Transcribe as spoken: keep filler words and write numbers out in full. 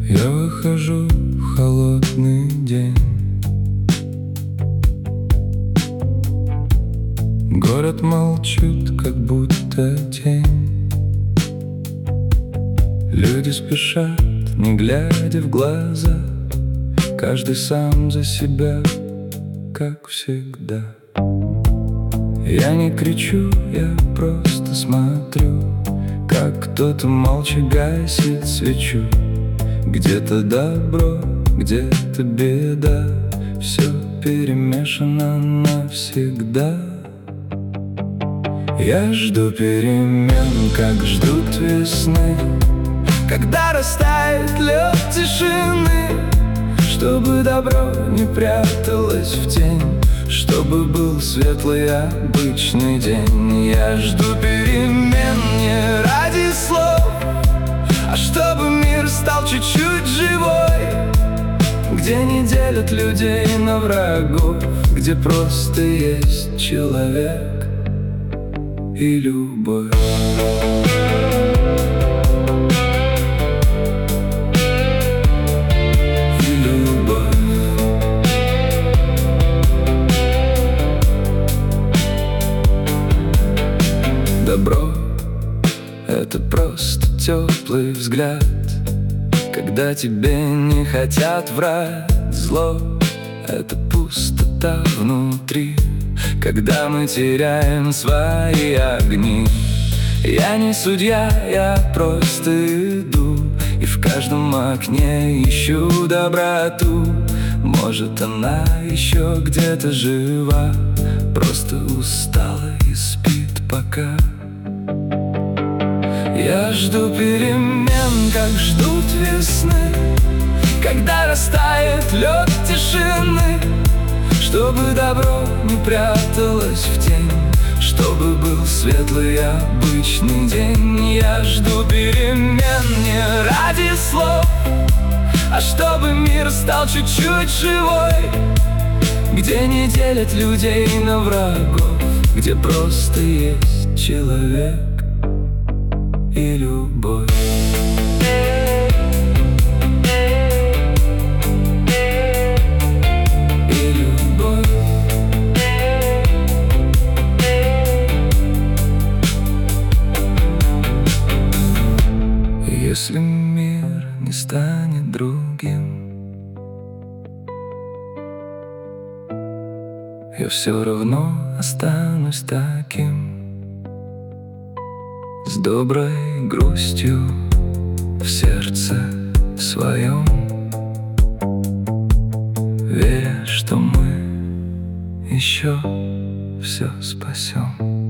Я выхожу в холодный день. Город молчит, как будто тень. Люди спешат, не глядя в глаза. Каждый сам за себя, как всегда. Я не кричу, я просто смотрю, как кто-то молча гасит свечу. Где-то добро, где-то беда, все перемешано навсегда. Я жду перемен, как ждут весны, когда растает лед тишины, чтобы добро не пряталось в тень, чтобы был светлый обычный день. Я жду перемен не ради слов, а чтобы мир стал чуть-чуть живой, где не делят людей на врагов, где просто есть человек и любовь. Добро — это просто теплый взгляд, когда тебе не хотят врать. Зло — это пустота внутри, когда мы теряем свои огни. Я не судья, я просто иду, и в каждом окне ищу доброту. Может, она еще где-то жива, просто устала и спит пока. Я жду перемен, как ждут весны, когда растает лед тишины, чтобы добро не пряталось в тень, чтобы был светлый обычный день. Я жду перемен не ради слов, а чтобы мир стал чуть-чуть живой, где не делят людей на врагов, где просто есть человек и любовь. И любовь. Если мир не станет другим, я все равно останусь таким, с доброй грустью в сердце своем, веря, что мы еще все спасем.